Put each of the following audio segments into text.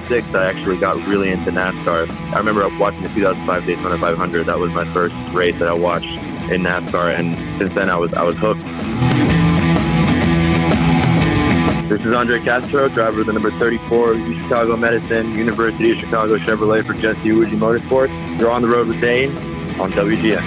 2006, I actually got really into NASCAR. I remember watching the 2005 Daytona 500. That was my first race that I watched in NASCAR, and since then I was hooked. This is Andre Castro, driver of the number 34 Chicago Medicine, University of Chicago Chevrolet for Jesse Iwuji Motorsports. You're on the road with Dane on WGN.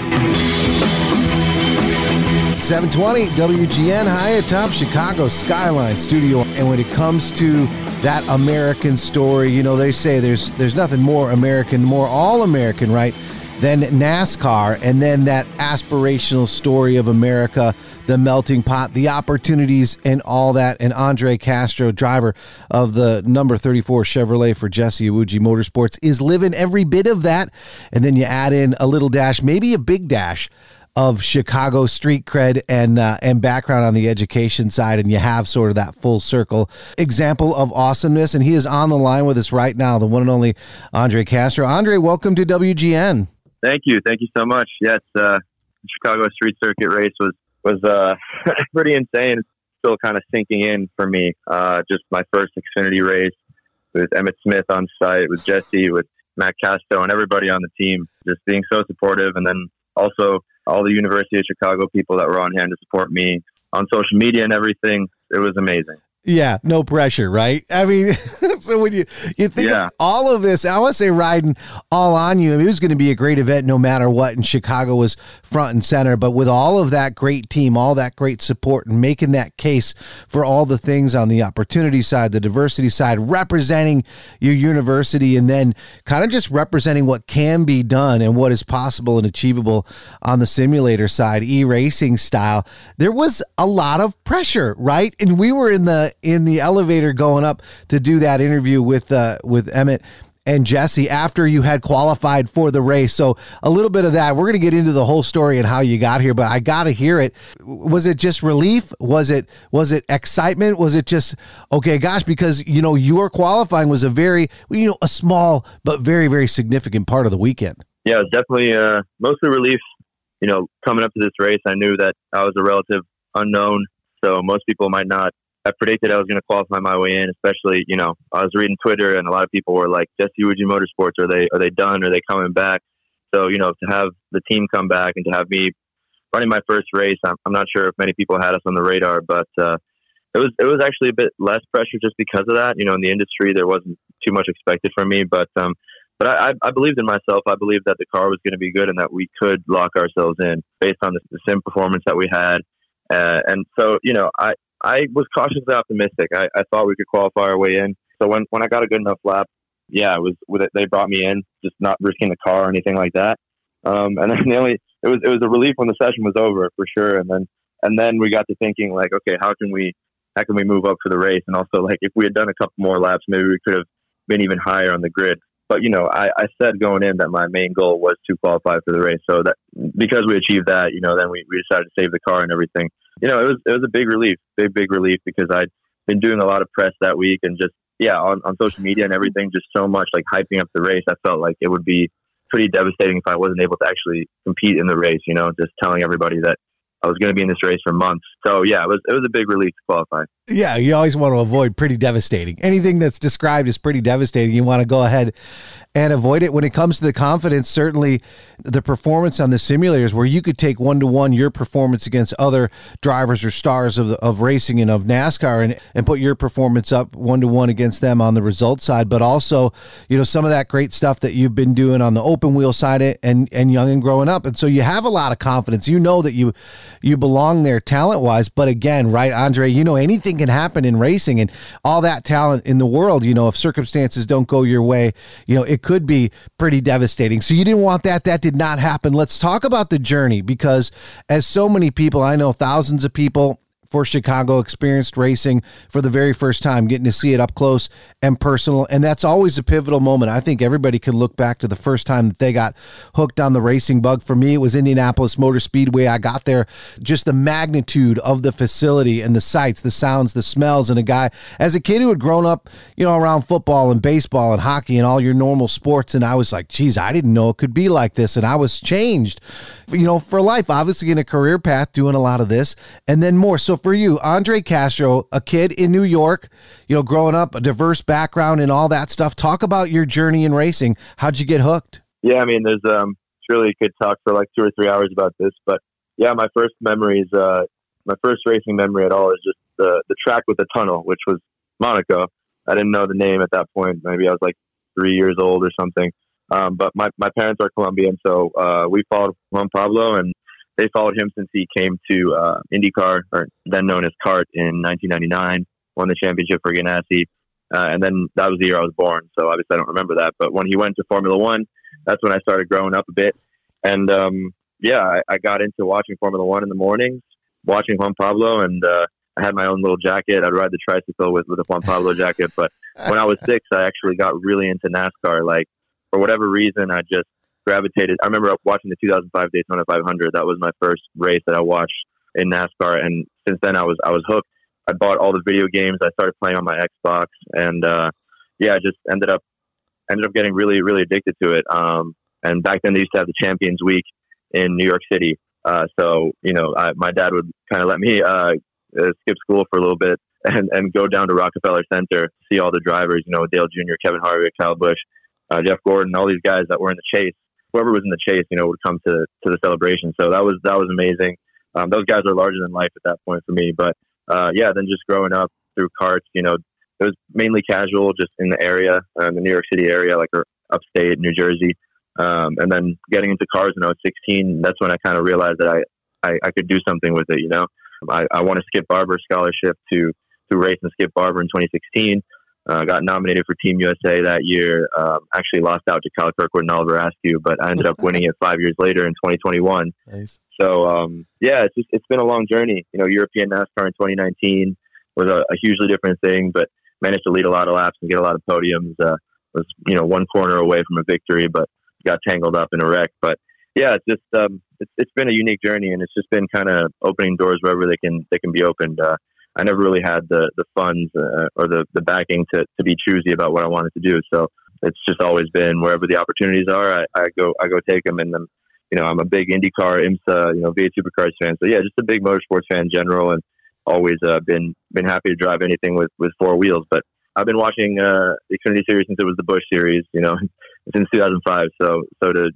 720 WGN high atop Chicago Skyline Studio. And when it comes to that American story, you know, they say there's nothing more American, more all-American, right, than NASCAR, and then that aspirational story of America, the melting pot, the opportunities, and all that. And Andre Castro, driver of the number 34 Chevrolet for Jesse Iwuji Motorsports, is living every bit of that. And then you add in a little dash, maybe a big dash, of Chicago street cred and background on the education side, and you have sort of that full circle example of awesomeness. And he is on the line with us right now, the one and only Andre Castro. Andre, welcome to WGN. Thank you so much. Yes, the Chicago Street Circuit race was pretty insane. It's still kind of sinking in for me. Just my first Xfinity race with Emmett Smith on site, with Jesse, with Matt Casto, and everybody on the team, just being so supportive, and then also all the University of Chicago people that were on hand to support me on social media and everything. It was amazing. Yeah, no pressure, right? I mean, so when you think of all of this, I want to say riding all on you. I mean, it was going to be a great event no matter what, and Chicago was front and center. But with all of that great team, all that great support, and making that case for all the things on the opportunity side, the diversity side, representing your university, and then kind of just representing what can be done and what is possible and achievable on the simulator side, e-racing style, there was a lot of pressure, right? And we were in the elevator going up to do that interview with Emmett and Jesse after you had qualified for the race. So a little bit of that. We're going to get into the whole story and how you got here, but I got to hear it. Was it just relief? Was it excitement? Was it just, okay, gosh, because, you know, your qualifying was a very, you know, a small but very, very significant part of the weekend. Yeah, it was definitely mostly relief. You know, coming up to this race, I knew that I was a relative unknown, so most people might not. I predicted I was going to qualify my way in, especially, you know, I was reading Twitter and a lot of people were like, Jesse Iwuji Motorsports, are they done? Are they coming back? So, you know, to have the team come back and to have me running my first race, I'm not sure if many people had us on the radar, but it was actually a bit less pressure just because of that. You know, in the industry, there wasn't too much expected from me, but I believed in myself. I believed that the car was going to be good and that we could lock ourselves in based on the sim performance that we had. And so, you know, I was cautiously optimistic. I thought we could qualify our way in. So when I got a good enough lap, yeah, they brought me in, just not risking the car or anything like that. And then it was a relief when the session was over for sure. And then we got to thinking like, okay, how can we move up for the race? And also like if we had done a couple more laps, maybe we could have been even higher on the grid. But, you know, I said going in that my main goal was to qualify for the race. So that because we achieved that, you know, then we decided to save the car and everything. You know, it was a big relief, big relief, because I'd been doing a lot of press that week and just, on social media and everything, just so much like hyping up the race. I felt like it would be pretty devastating if I wasn't able to actually compete in the race, you know, just telling everybody that I was going to be in this race for months. So, yeah, it was a big relief to qualify. Yeah, you always want to avoid pretty devastating. Anything that's described as pretty devastating, you want to go ahead and avoid it. When it comes to the confidence, certainly the performance on the simulators where you could take one-to-one your performance against other drivers or stars of racing and of NASCAR and put your performance up one-to-one against them on the results side, but also, you know, some of that great stuff that you've been doing on the open wheel side and young and growing up. And so you have a lot of confidence. You know that you belong there talent-wise, but again, right, Andre, you know, anything can happen in racing and all that talent in the world, you know, if circumstances don't go your way, you know, it could be pretty devastating. So you didn't want that. That did not happen. Let's talk about the journey, because as so many people, I know thousands of people for Chicago experienced racing for the very first time, getting to see it up close and personal. And that's always a pivotal moment. I think everybody can look back to the first time that they got hooked on the racing bug. For me, it was Indianapolis Motor Speedway. I got there, just the magnitude of the facility and the sights, the sounds, the smells, and a guy, as a kid who had grown up, you know, around football and baseball and hockey and all your normal sports. And I was like, geez, I didn't know it could be like this. And I was changed, you know, for life, obviously in a career path, doing a lot of this and then more. So for you, Andre Castro, a kid in New York, growing up, a diverse background and all that stuff. Talk about your journey in racing. How'd you get hooked? Yeah, I mean, there's really could talk for like 2 or 3 hours about this, but yeah, my first racing memory at all is just the track with the tunnel, which was Monaco. I didn't know the name at that point. Maybe I was like 3 years old or something. But my parents are Colombian, so we followed Juan Pablo, and they followed him since he came to IndyCar, or then known as CART, in 1999, won the championship for Ganassi. And then that was the year I was born, so obviously I don't remember that. But when he went to Formula One, that's when I started growing up a bit. And I got into watching Formula One in the mornings, watching Juan Pablo, and I had my own little jacket. I'd ride the tricycle with a Juan Pablo jacket. But when I was 6, I actually got really into NASCAR. Like, for whatever reason, I just gravitated. I remember watching the 2005 Daytona 500. That was my first race that I watched in NASCAR, and since then I was hooked. I bought all the video games. I started playing on my Xbox, and I just ended up getting really, really addicted to it. And back then they used to have the Champions Week in New York City. So my dad would kind of let me skip school for a little bit and go down to Rockefeller Center, see all the drivers. Dale Jr., Kevin Harvick, Kyle Busch, Jeff Gordon, all these guys that were in the chase. Whoever was in the chase, would come to the celebration. So that was amazing. Those guys are larger than life at that point for me. But then just growing up through karts, it was mainly casual, just in the area, the New York City area, like upstate New Jersey. And then getting into cars when I was 16, that's when I kind of realized that I could do something with it. I won a Skip Barber scholarship to race in Skip Barber in 2016. Got nominated for Team USA that year. Actually lost out to Kyle Kirkwood and Oliver Askew, but I ended up winning it 5 years later in 2021. Nice. So, it's been a long journey. European NASCAR in 2019 was a hugely different thing, but managed to lead a lot of laps and get a lot of podiums. Was, one corner away from a victory, but got tangled up in a wreck. But yeah, it's just, it's been a unique journey, and it's just been kind of opening doors wherever they can be opened. I never really had the funds or the backing to be choosy about what I wanted to do. So it's just always been wherever the opportunities are, I go take them. And then, I'm a big IndyCar, IMSA, V8 Supercars fan. So yeah, just a big motorsports fan in general, and always been happy to drive anything with 4 wheels. But I've been watching the Xfinity Series since it was the Busch Series, since 2005. So to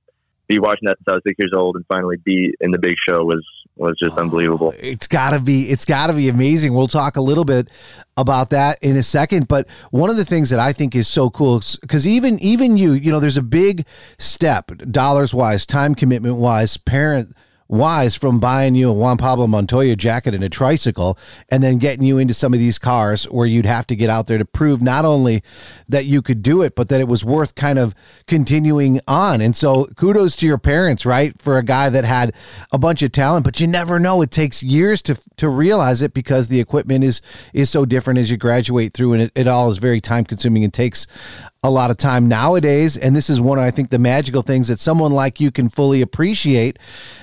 be watching that since I was 6 years old and finally be in the big show was just unbelievable. It's gotta be amazing. We'll talk a little bit about that in a second. But one of the things that I think is so cool, because even there's a big step, dollars wise, time commitment wise, parent wise, from buying you a Juan Pablo Montoya jacket and a tricycle, and then getting you into some of these cars where you'd have to get out there to prove not only that you could do it, but that it was worth kind of continuing on. And so kudos to your parents, right? For a guy that had a bunch of talent, but you never know. It takes years to realize it, because the equipment is so different as you graduate through, and it all is very time consuming and takes a lot of time nowadays. And this is one of, I think, the magical things that someone like you can fully appreciate,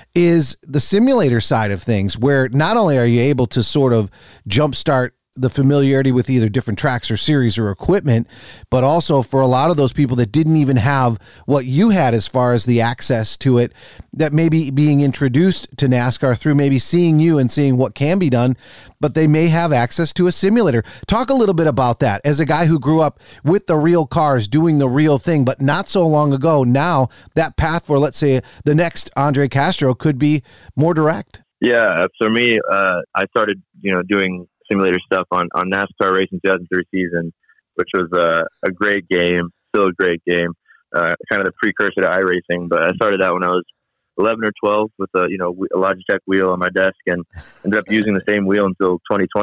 is the simulator side of things, where not only are you able to sort of jumpstart the familiarity with either different tracks or series or equipment, but also for a lot of those people that didn't even have what you had as far as the access to it, that maybe being introduced to NASCAR through maybe seeing you and seeing what can be done, but they may have access to a simulator. Talk a little bit about that as a guy who grew up with the real cars doing the real thing, but not so long ago. Now that path for, let's say, the next Andre Castro could be more direct. Yeah. For me, I started, doing simulator stuff on NASCAR Racing 2003 season, which was a great game, still a great game, kind of the precursor to iRacing. But I started that when I was 11 or 12 with a Logitech wheel on my desk, and ended up using the same wheel until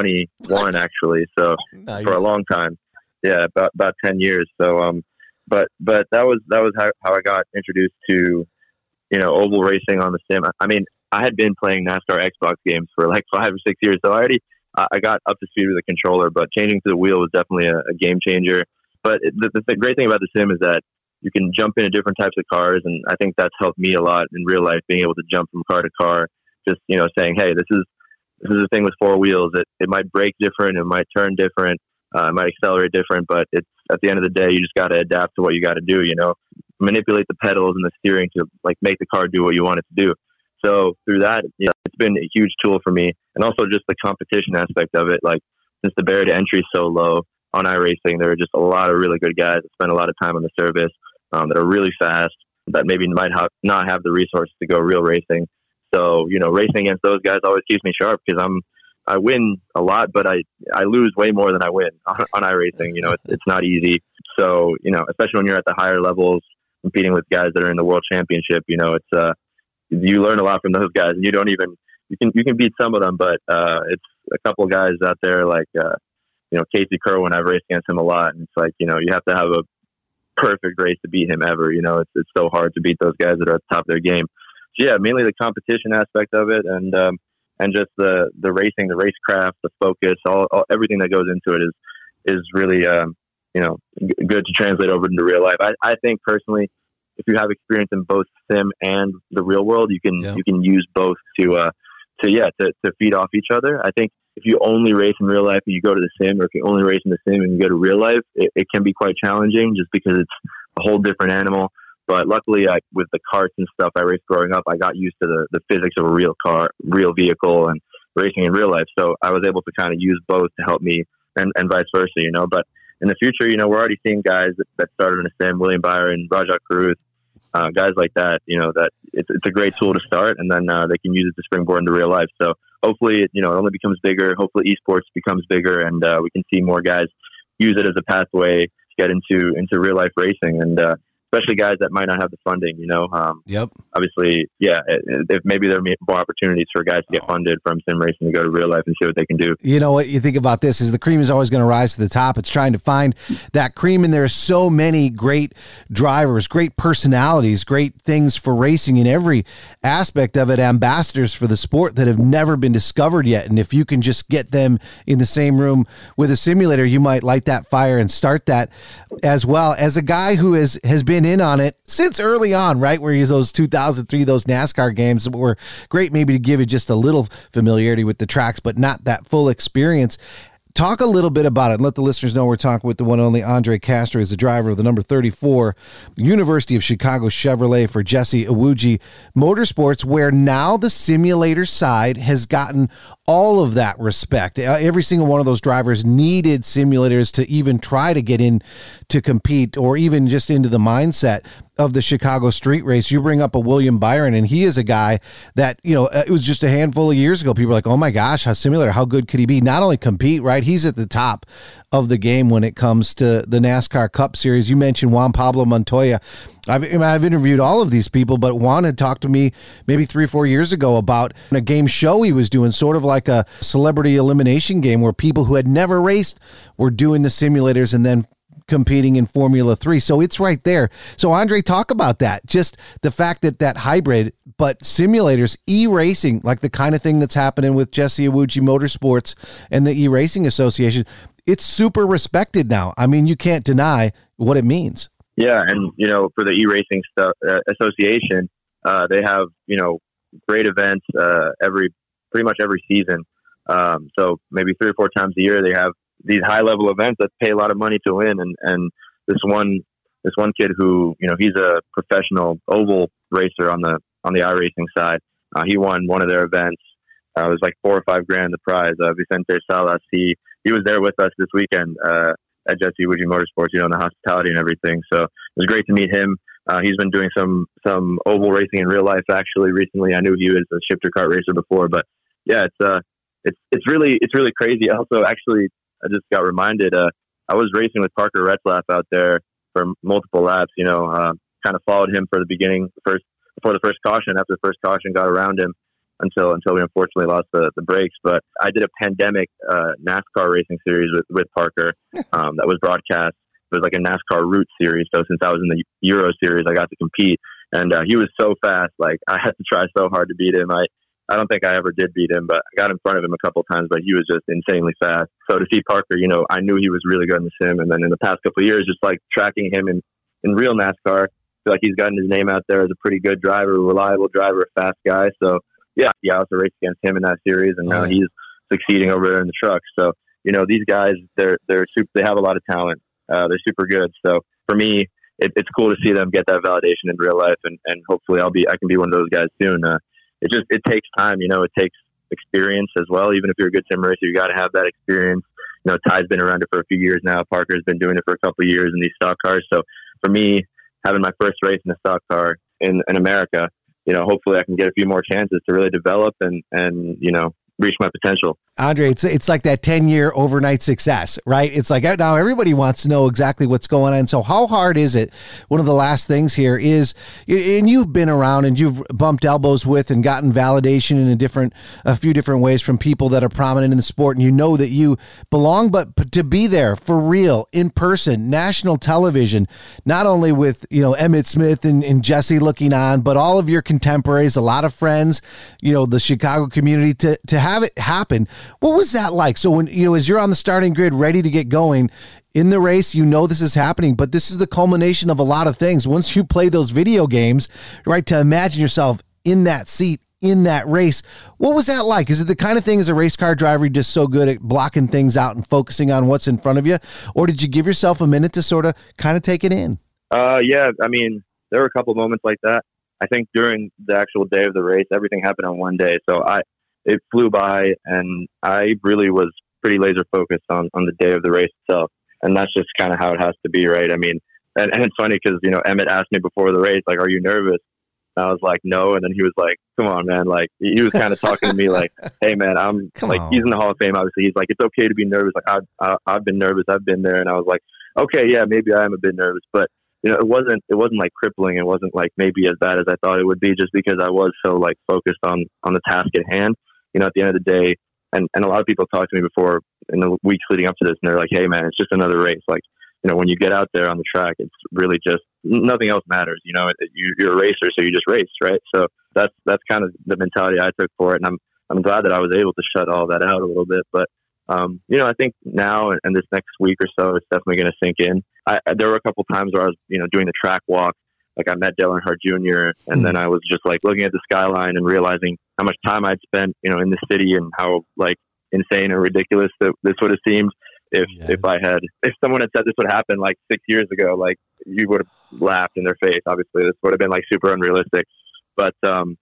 2021 actually. So nice. For a long time, yeah, about 10 years. So but that was how I got introduced to oval racing on the sim. I mean, I had been playing NASCAR Xbox games for like 5 or 6 years, so I got up to speed with the controller, but changing to the wheel was definitely a game changer. But the great thing about the sim is that you can jump into different types of cars, and I think that's helped me a lot in real life, being able to jump from car to car, just saying, hey, this is the thing with 4 wheels. It might brake different, it might turn different, it might accelerate different, but it's at the end of the day, you just got to adapt to what you got to do. Manipulate the pedals and the steering to like make the car do what you want it to do. So through that, it's been a huge tool for me. And also just the competition aspect of it. Like, since the barrier to entry is so low on iRacing, there are just a lot of really good guys that spend a lot of time on the service, that are really fast, that maybe might not have the resources to go real racing. So, racing against those guys always keeps me sharp, because I win a lot, but I lose way more than I win on iRacing. It's not easy. So, especially when you're at the higher levels competing with guys that are in the world championship, it's, you learn a lot from those guys, and you can beat some of them, but, it's a couple of guys out there like, Casey Kerwin. I've raced against him a lot, and it's like, you have to have a perfect race to beat him ever. It's so hard to beat those guys that are at the top of their game. So yeah, mainly the competition aspect of it, and just the racing, the racecraft, the focus, all everything that goes into it is really good to translate over into real life. I think personally, if you have experience in both sim and the real world, you can use both to feed off each other. I think if you only race in real life and you go to the sim, or if you only race in the sim and you go to real life, it can be quite challenging, just because it's a whole different animal. But luckily, with the karts and stuff I raced growing up, I got used to the physics of a real car, real vehicle, and racing in real life. So I was able to kind of use both to help me, and vice versa, But in the future, we're already seeing guys that started in a sim, William Byron, Rajat Karus, guys like that, that it's a great tool to start, and then they can use it to springboard into real life. So hopefully, it only becomes bigger. Hopefully esports becomes bigger, and we can see more guys use it as a pathway to get into real life racing, and especially guys that might not have the funding, Yep. Obviously, if maybe there are more opportunities for guys to get funded from sim racing to go to real life and see what they can do. You know what you think about this is the cream is always going to rise to the top. It's trying to find that cream, and there are so many great drivers, great personalities, great things for racing in every aspect of it, ambassadors for the sport that have never been discovered yet. And if you can just get them in the same room with a simulator, you might light that fire and start that as well. As a guy who has been in on it since early on, right, where he's those 2003, those NASCAR games that were great, maybe to give you just a little familiarity with the tracks, but not that full experience. Talk a little bit about it and let the listeners know we're talking with the one and only Andre Castro. He's the driver of the number 34 University of Chicago Chevrolet for Jesse Iwuji Motorsports, where now the simulator side has gotten all of that respect. Every single one of those drivers needed simulators to even try to get in to compete, or even just into the mindset of the Chicago street race. You bring up a William Byron, and he is a guy that, it was just a handful of years ago. People were like, oh my gosh, how good could he be? Not only compete, right? He's at the top of the game when it comes to the NASCAR Cup Series. You mentioned Juan Pablo Montoya. I've interviewed all of these people, but Juan had talked to me maybe 3 or 4 years ago about a game show he was doing, sort of like a celebrity elimination game, where people who had never raced were doing the simulators and then competing in Formula 3. So it's right there. So Andre, talk about that. Just the fact that hybrid, but simulators, e-racing, like the kind of thing that's happening with Jesse Iwuji Motorsports and the E-Racing Association, it's super respected now. I mean, you can't deny what it means. Yeah, and for the E-Racing Association, they have great events pretty much every season. So maybe 3 or 4 times a year they have these high level events that pay a lot of money to win. And this one kid who he's a professional oval racer on the iRacing side. He won one of their events. It was like $4 or $5 grand the prize. Vicente Salas. He was there with us this weekend at Jesse Iwuji Motorsports, in the hospitality and everything. So it was great to meet him. He's been doing some oval racing in real life actually recently. I knew he was a shifter kart racer before, but yeah, it's really crazy. Also, actually, I just got reminded. I was racing with Parker Retzlaff out there for multiple laps. Kind of followed him for the beginning, before the first caution. After the first caution, got around him until we unfortunately lost the brakes. But I did a pandemic NASCAR racing series with Parker that was broadcast. It was like a NASCAR route series. So since I was in the Euro series, I got to compete, and he was so fast. Like, I had to try so hard to beat him. I don't think I ever did beat him, but I got in front of him a couple of times, but he was just insanely fast. So to see Parker, I knew he was really good in the sim. And then in the past couple of years, just like tracking him in real NASCAR, I feel like he's gotten his name out there as a pretty good driver, a reliable driver, a fast guy. So yeah, I also raced against him in that series, and now he's succeeding over there in the truck. So, these guys, they're super, they have a lot of talent. They're super good. So for me, it's cool to see them get that validation in real life, and hopefully I can be one of those guys soon. it takes time. It takes experience as well. Even if you're a good sim racer, you got to have that experience. Ty's been around it for a few years now. Parker's been doing it for a couple of years in these stock cars. So for me, having my first race in a stock car in America, hopefully I can get a few more chances to really develop and reach my potential. Andre, it's like that 10-year overnight success, right? It's like now everybody wants to know exactly what's going on. So how hard is it? One of the last things here is, and you've been around and you've bumped elbows with and gotten validation in a few different ways from people that are prominent in the sport, and you know that you belong, but to be there for real, in person, national television, not only with, Emmitt Smith and Jesse looking on, but all of your contemporaries, a lot of friends, the Chicago community, to have it happen. What was that like? So when, as you're on the starting grid, ready to get going in the race, this is happening, but this is the culmination of a lot of things. Once you play those video games, right, to imagine yourself in that seat, in that race, what was that like? Is it the kind of thing as a race car driver, you're just so good at blocking things out and focusing on what's in front of you? Or did you give yourself a minute to sort of kind of take it in? Yeah. I mean, there were a couple moments like that. I think during the actual day of the race, everything happened on one day. So it flew by, and I really was pretty laser focused on the day of the race itself. And that's just kind of how it has to be, right? I mean, and it's funny because, Emmitt asked me before the race, like, are you nervous? And I was like, no. And then he was like, come on, man. Like, he was kind of talking to me like, hey, man, he's in the Hall of Fame, obviously. He's like, it's okay to be nervous. Like, I've been nervous. I've been there. And I was like, okay, yeah, maybe I am a bit nervous. But, it wasn't like crippling. It wasn't like maybe as bad as I thought it would be, just because I was so like focused on the task at hand. At the end of the day, and a lot of people talked to me before in the weeks leading up to this, and they're like, hey, man, it's just another race. Like, when you get out there on the track, it's really just nothing else matters. You're a racer, so you just race, right? So that's kind of the mentality I took for it, and I'm glad that I was able to shut all that out a little bit. But I think now and this next week or so, it's definitely going to sink in. There were a couple times where I was, doing the track walk. Like, I met Dale Earnhardt Jr., and then I was just like looking at the skyline and realizing how much time I'd spent, in the city, and how like insane and ridiculous that this would have seemed if someone had said this would happen like 6 years ago. Like, you would have laughed in their face. Obviously, this would have been like super unrealistic. But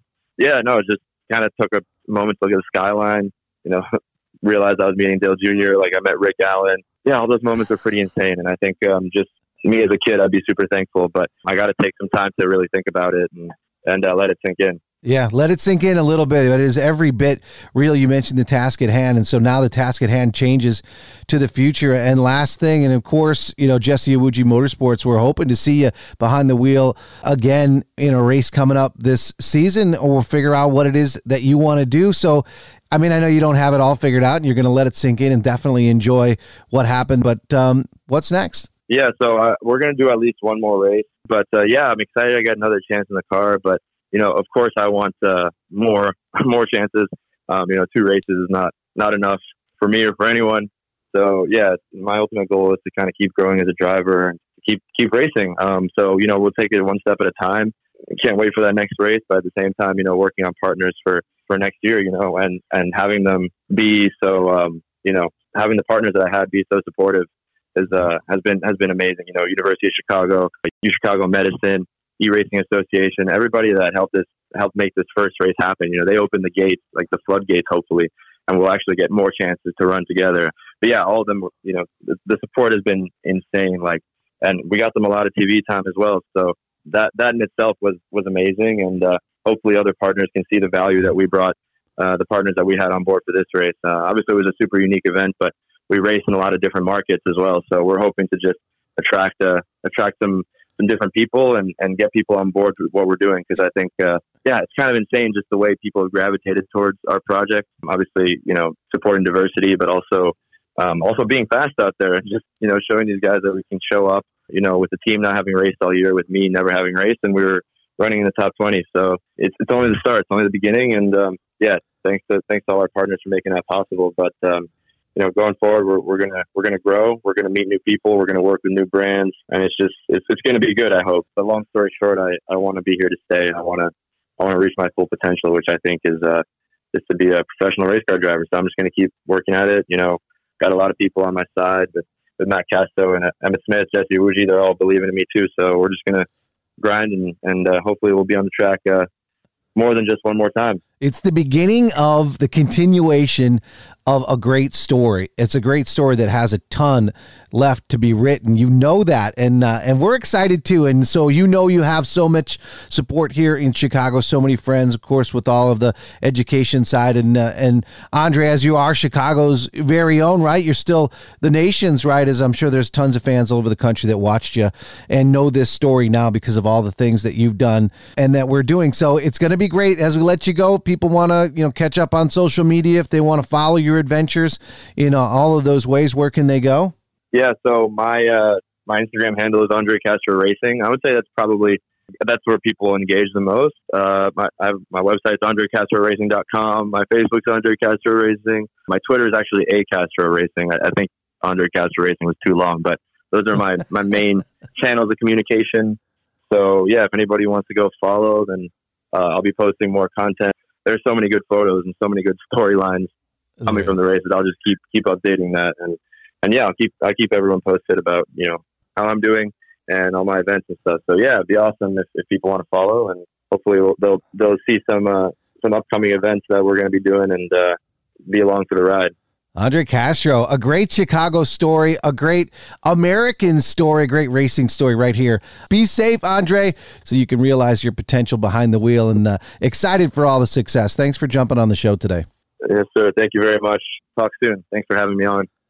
it just kind of took a moment to look at the skyline. Realized I was meeting Dale Jr. Like, I met Rick Allen. Yeah, all those moments are pretty insane, and I think just me as a kid, I'd be super thankful, but I got to take some time to really think about it and let it sink in. Yeah, let it sink in a little bit. It is every bit real. You mentioned the task at hand, and so now the task at hand changes to the future. And last thing, and of course, Jesse Iwuji Motorsports, we're hoping to see you behind the wheel again in a race coming up this season, or we'll figure out what it is that you want to do. So, I mean, I know you don't have it all figured out, and you're going to let it sink in and definitely enjoy what happened, but what's next? Yeah, so we're going to do at least one more race. But, I'm excited I got another chance in the car. But, of course, I want more chances. 2 races is not enough for me or for anyone. So, yeah, my ultimate goal is to kind of keep growing as a driver and keep racing. We'll take it one step at a time. Can't wait for that next race. But at the same time, working on partners for next year, and having them be so, having the partners that I had be so supportive has been amazing. University of Chicago, Chicago Medicine, E-Racing Association, everybody that helped make this first race happen. They opened the gates, like the floodgates, hopefully, and we'll actually get more chances to run together. But yeah, all of them, the support has been insane. Like, and we got them a lot of TV time as well. So that in itself was amazing. And hopefully other partners can see the value that we brought, the partners that we had on board for this race. Obviously it was a super unique event, but we race in a lot of different markets as well. So we're hoping to just attract some different people and get people on board with what we're doing. Cause I think, it's kind of insane just the way people have gravitated towards our project. Obviously, supporting diversity, but also being fast out there and just, showing these guys that we can show up, with the team not having raced all year, with me never having raced, and we were running in the top 20. So it's only the start. It's only the beginning. And, thanks to all our partners for making that possible. But, going forward, we're gonna grow. We're gonna meet new people. We're gonna work with new brands, and it's gonna be good. I hope. But long story short, I want to be here to stay. I want to reach my full potential, which I think is to be a professional race car driver. So I'm just gonna keep working at it. Got a lot of people on my side, with Matt Casto and Emmitt Smith, Jesse Iwuji. They're all believing in me too. So we're just gonna grind and hopefully we'll be on the track more than just one more time. It's the beginning of the continuation of a great story. It's a great story that has a ton left to be written. You know that, and we're excited too. And so you have so much support here in Chicago, so many friends, of course, with all of the education side. And Andre, as you are Chicago's very own, right? You're still the nation's, right? As I'm sure there's tons of fans all over the country that watched you and know this story now because of all the things that you've done and that we're doing. So it's going to be great as we let you go. People want to catch up on social media if they want to follow your adventures in all of those ways. Where can they go? Yeah, so my Instagram handle is Andre Castro Racing. I would say that's where people engage the most. My website's AndreCastroRacing.com. My Facebook's Andre Castro Racing. My Twitter is actually A Castro Racing. I think Andre Castro Racing was too long, but those are my main channels of communication. So yeah, if anybody wants to go follow, then I'll be posting more content. There's so many good photos and so many good storylines coming from the races. I'll just keep updating that, and yeah, I keep everyone posted about how I'm doing and all my events and stuff. So yeah, it'd be awesome if people want to follow, and hopefully they'll see some upcoming events that we're going to be doing and be along for the ride. Andre Castro, a great Chicago story, a great American story, a great racing story right here. Be safe, Andre, so you can realize your potential behind the wheel, and excited for all the success. Thanks for jumping on the show today. Yes, sir. Thank you very much. Talk soon. Thanks for having me on.